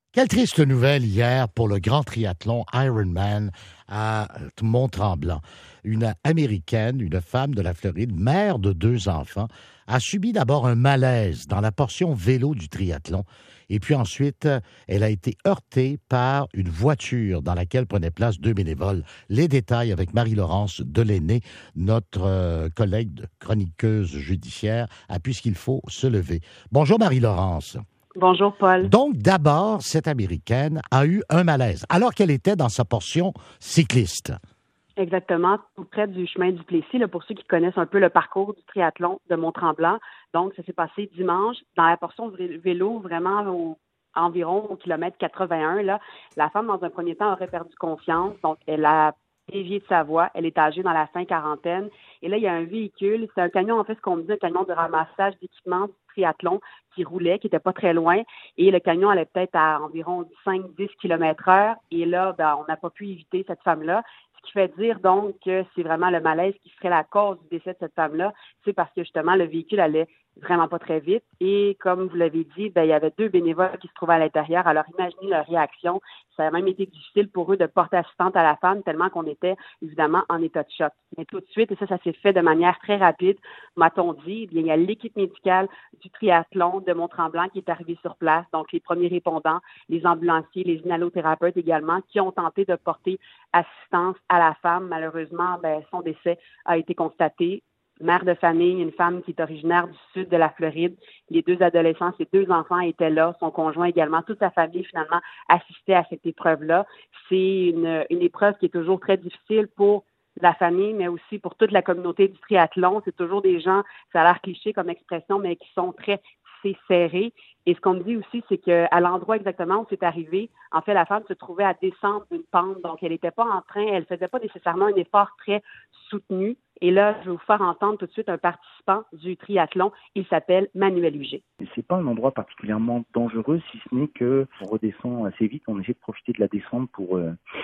Quelle triste nouvelle hier pour le grand triathlon Ironman à Mont-Tremblant. Une Américaine, une femme de la Floride, mère de 2 enfants, a subi d'abord un malaise dans la portion vélo du triathlon. Et puis ensuite, elle a été heurtée par une voiture dans laquelle prenaient place 2 bénévoles. Les détails avec Marie-Laurence Delaunay, notre collègue chroniqueuse judiciaire, puisqu'il faut se lever. Bonjour Marie-Laurence. Bonjour, Paul. Donc, d'abord, cette Américaine a eu un malaise, alors qu'elle était dans sa portion cycliste. Exactement, tout près du chemin du Plessis, là, pour ceux qui connaissent un peu le parcours du triathlon de Mont-Tremblant. Donc, ça s'est passé dimanche, dans la portion vélo, vraiment environ au kilomètre 81. Là, la femme, dans un premier temps, aurait perdu confiance. Donc, elle a dévié de sa voie. Elle est âgée dans la fin quarantaine. Et là, il y a un véhicule. C'est un camion, en fait, ce qu'on me dit, un camion de ramassage d'équipements du triathlon qui roulait, qui était pas très loin. Et le camion allait peut-être à environ 5-10 km/h. Et là, on n'a pas pu éviter cette femme-là. Ce qui fait dire donc que c'est vraiment le malaise qui serait la cause du décès de cette femme-là. C'est parce que justement, le véhicule allait vraiment pas très vite. Et comme vous l'avez dit, il y avait 2 bénévoles qui se trouvaient à l'intérieur. Alors, imaginez leur réaction. Ça a même été difficile pour eux de porter assistante à la femme tellement qu'on était évidemment en état de choc. Mais tout de suite, et ça s'est fait de manière très rapide, m'a-t-on dit, il y a l'équipe médicale du triathlon de Mont-Tremblant qui est arrivée sur place. Donc, les premiers répondants, les ambulanciers, les inhalothérapeutes également, qui ont tenté de porter assistance à la femme. Malheureusement, son décès a été constaté. Mère de famille, une femme qui est originaire du sud de la Floride. Les 2 adolescents, ses 2 enfants étaient là, son conjoint également, toute sa famille finalement assistait à cette épreuve-là. C'est une épreuve qui est toujours très difficile pour la famille, mais aussi pour toute la communauté du triathlon. C'est toujours des gens, ça a l'air cliché comme expression, mais qui sont très serrés. Et ce qu'on me dit aussi, c'est qu'à l'endroit exactement où c'est arrivé, en fait, la femme se trouvait à descendre d'une pente. Donc, elle n'était pas en train, elle faisait pas nécessairement un effort très soutenu. Et là, je vais vous faire entendre tout de suite un participant du triathlon. Il s'appelle Manuel Huget. C'est pas un endroit particulièrement dangereux, si ce n'est que on redescend assez vite. On essaie de profiter de la descente pour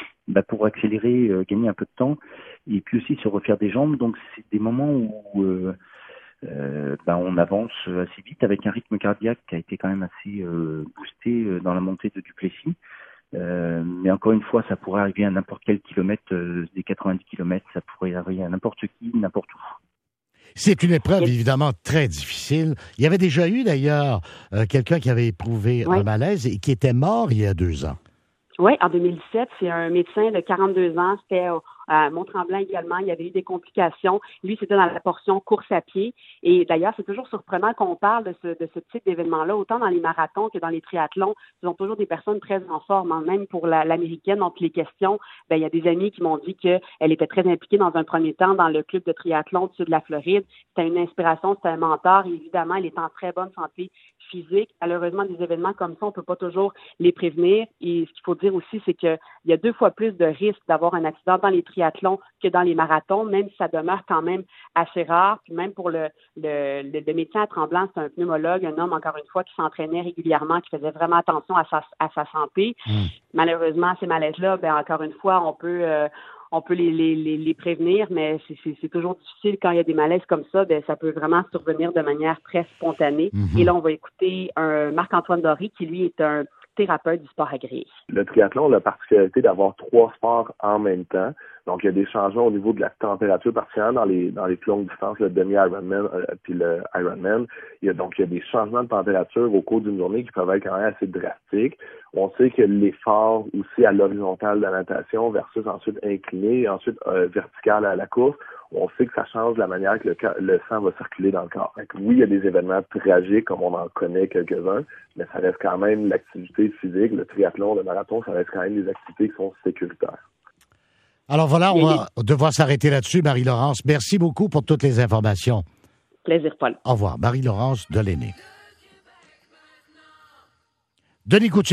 accélérer, gagner un peu de temps, et puis aussi se refaire des jambes. Donc, c'est des moments où on avance assez vite avec un rythme cardiaque qui a été quand même assez boosté dans la montée de Duplessis. Mais encore une fois, ça pourrait arriver à n'importe quel kilomètre des 90 km, ça pourrait arriver à n'importe qui, n'importe où. C'est une épreuve évidemment très difficile. Il y avait déjà eu d'ailleurs quelqu'un qui avait éprouvé un malaise et qui était mort il y a 2 ans. Oui, en 2017, c'est un médecin de 42 ans, c'était à Mont-Tremblant également, il y avait eu des complications. Lui, c'était dans la portion course à pied. Et d'ailleurs, c'est toujours surprenant qu'on parle de ce type d'événement-là, autant dans les marathons que dans les triathlons. Ce sont toujours des personnes très en forme, hein. Même pour l'américaine, donc les questions, il y a des amis qui m'ont dit qu'elle était très impliquée dans un premier temps dans le club de triathlon du sud de la Floride. C'était une inspiration, c'était un mentor. Et évidemment, elle est en très bonne santé physique. Malheureusement, des événements comme ça, on peut pas toujours les prévenir. Et ce qu'il faut dire aussi, c'est qu'il y a 2 fois plus de risques d'avoir un accident dans les triathlons que dans les marathons, même si ça demeure quand même assez rare. Puis même pour le médecin à Tremblant, c'est un pneumologue, un homme, encore une fois, qui s'entraînait régulièrement, qui faisait vraiment attention à sa santé. Malheureusement, ces malaises-là, encore une fois, on peut les prévenir, mais c'est toujours difficile quand il y a des malaises comme ça. Ça peut vraiment survenir de manière très spontanée. Et là, on va écouter un Marc-Antoine Doré qui, lui, est un thérapeute du sport agréé. Le triathlon a la particularité d'avoir 3 sports en même temps. Donc, il y a des changements au niveau de la température, particulièrement dans les plus longues distances, le demi-Ironman puis le Ironman. Il y a des changements de température au cours d'une journée qui peuvent être quand même assez drastiques. On sait que l'effort aussi à l'horizontale de la natation versus ensuite incliné, ensuite vertical à la course, on sait que ça change la manière que le sang va circuler dans le corps. Donc, oui, il y a des événements tragiques comme on en connaît quelques-uns, mais ça reste quand même l'activité physique, le triathlon, le marathon, ça reste quand même des activités qui sont sécuritaires. Alors voilà, on va devoir s'arrêter là-dessus, Marie-Laurence. Merci beaucoup pour toutes les informations. Plaisir, Paul. Au revoir. Marie-Laurence Delaunay. Denis Coutier.